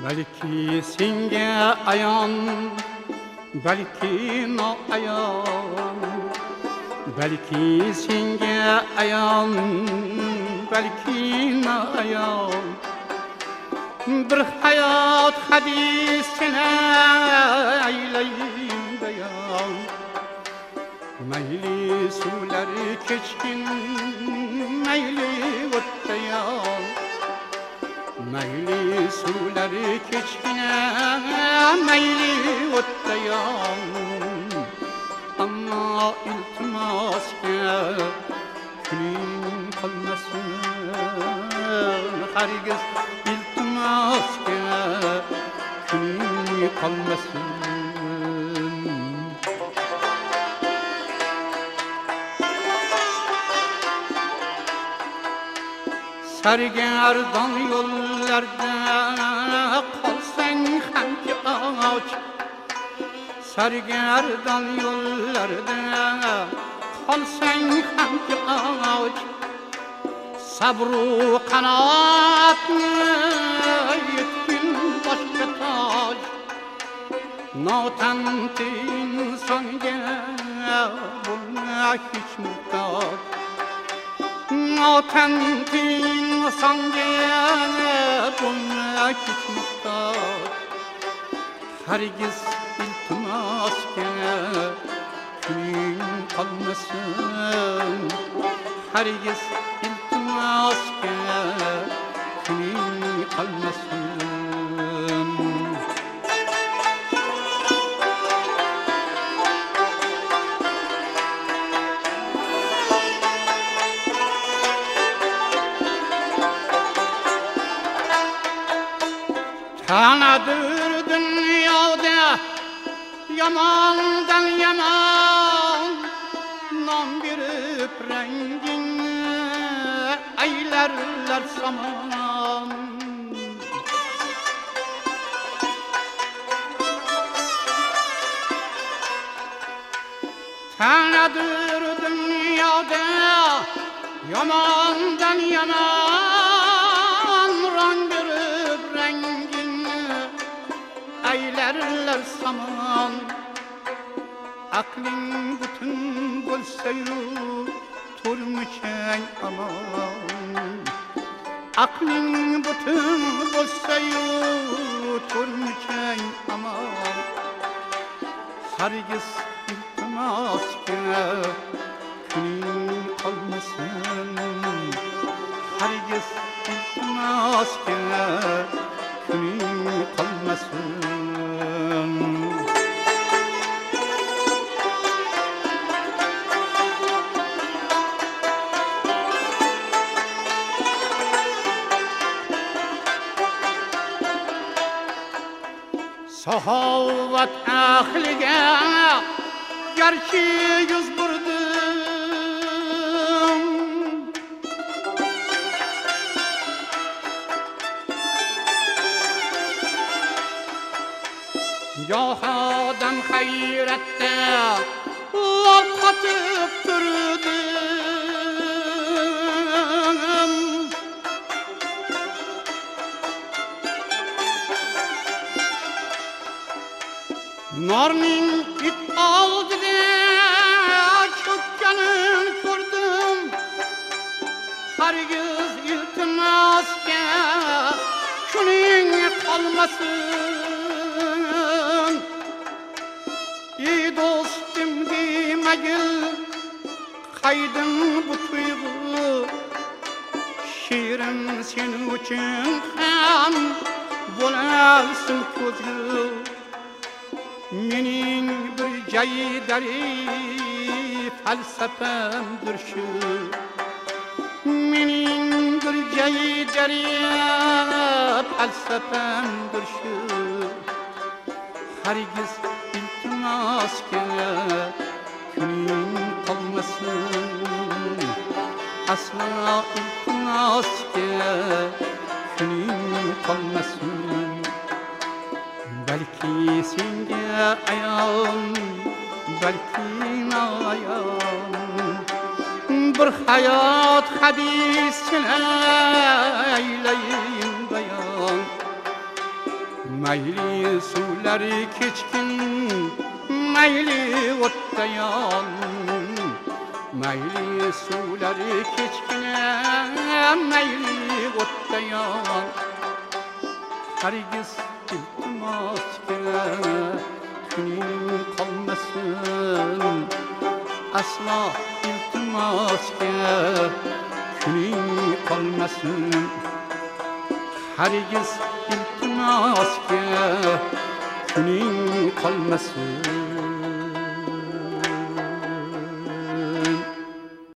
Belki senga ayon, belki noayon, belki senga ayon, belki noayon. Bir hayot hadisini aylayim bayon. Mayli suvlari kechkin, mayli o'ttayon. Mayli suvlari kechkina, mayli o'ttayon. Ammo iltimosga kuning qolmasin, hargiz iltimosga kuning qolmasin. Sargardon yo'llarda qolsang hamki och, sargardon yo'llarda qolsang hamki och. Sabru qanotni yetkin boshga toj, notanti insonga bo'lma hech muhtoj. Notanti insonga bo'lma hech muhtoj. Hargiz iltimosga kuning qolmasin, hargiz iltimosga kuning qolmasin. Kanadır dünyada yamandan yaman, nom berip rengini aylarlar saman. Kanadır dünyada yamandan yaman, rang berip rengini aylarlar saman. Aqling bütün bo'lsa-yu turmuching aman. Aqling bütün bo'lsa-yu turmuching aman. Hargiz iltimosga kuning qolmasin, hargiz iltimosga kuning qolmasin. Saxovat ahliga garchi yuz burdim, goh odam hayratda qotib turdim. Norning it oldida cho'kkanin ko'rdim, hargiz iltimosga kuning qolmasin. Ey do'stim demagil qaydin bu tuyg'u, she'rim sen uchun ham bo'larsin ko'zgu. Mening bir jaydari falsafamdir shu, mening bir jaydari falsafamdir shu. Hargiz iltimosga kuning qolmasin, aslo iltimosga kuning qolmasin. Belki senga ayon, belki noayon, bir hayot hadisini aylayim bayon. mayli suvlari kechkin, mayli o'tda yon, mayli suvlari kechkin, mayli o'tda yon. Hargiz iltimosga kuning qolmasin, aslo iltimosga kuning qolmasin. Hargiz iltimosga kuning qolmasin.